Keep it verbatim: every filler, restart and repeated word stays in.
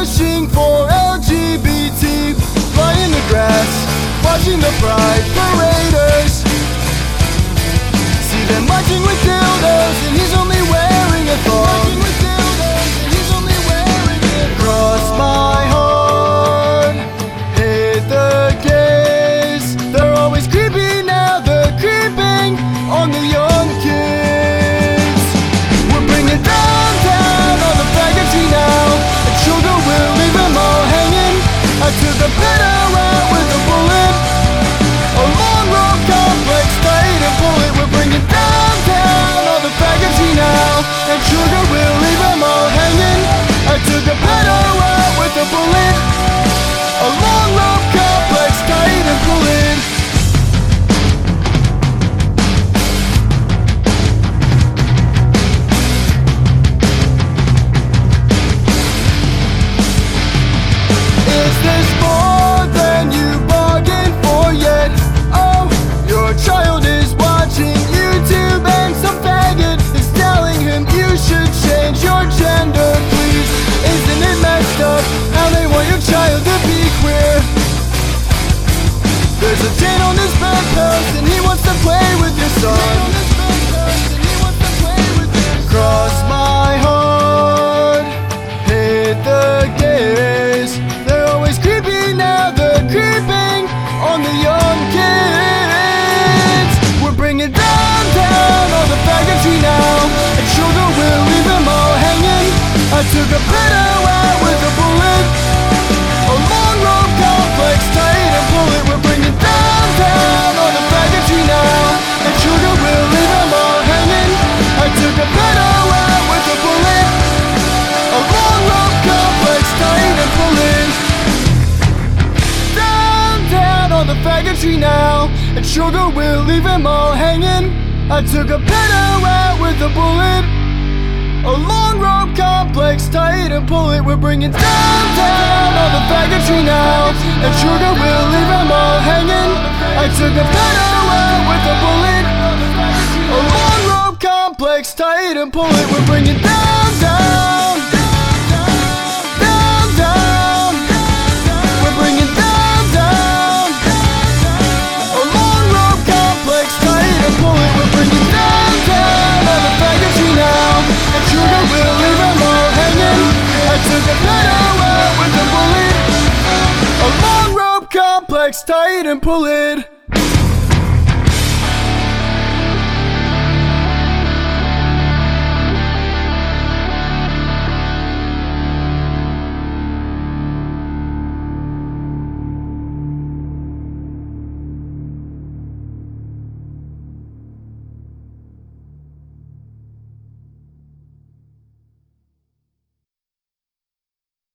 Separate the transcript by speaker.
Speaker 1: pushing for L G B T. Lie in the grass, watching the pride paraders. See them marching with dildos, and he's only wearing a thong. Cross my heart, hate the gays. They're always creepy now, they're creeping on the young kids. We're bringing downtown all the faggotry now, and sugar will leave them all hanging. I took a better route with a bullet, a long rope complex, tight and bullet. We're bringing downtown all the faggotry now, and sugar will leave them all hanging. I took a better route with a bullet, a long rope complex, tight and bullet. Is this more than you bargained for yet? Oh, your child is watching YouTube and some faggot is telling him you should change your gender, please. Isn't it messed up how they want your child to be queer? There's a chain on his bedpost and he wants to play with your son. Cross my heart, hate the gays. They're always creepy now, they're creeping on the young kids. We're bringing downtown all the faggotry now, and sugar will leave them all hanging. I took a better route with a bullet, a long rope complex, tight and bullet. We're bringing downtown all the faggotry now, and sugar will leave them all hanging. I took a better route with a bullet, a long rope complex, tight and bullet. Downtown all the faggotry now, and sugar will leave them all hanging. I took a better route with a bullet, a long rope complex, tight and pull it. We're bringing downtown all the faggotry now, and sugar will leave them all hanging. I took a better route with a bullet, a long rope complex, tight and pull it. We're bringing down, down, down, down. We're bringing down, down, a long rope complex, tight and pull it. We're bringing downtown all the faggotry now, and sugar will leave them all hanging. I took a better route with a bullet, a long rope complex, tight and pull it.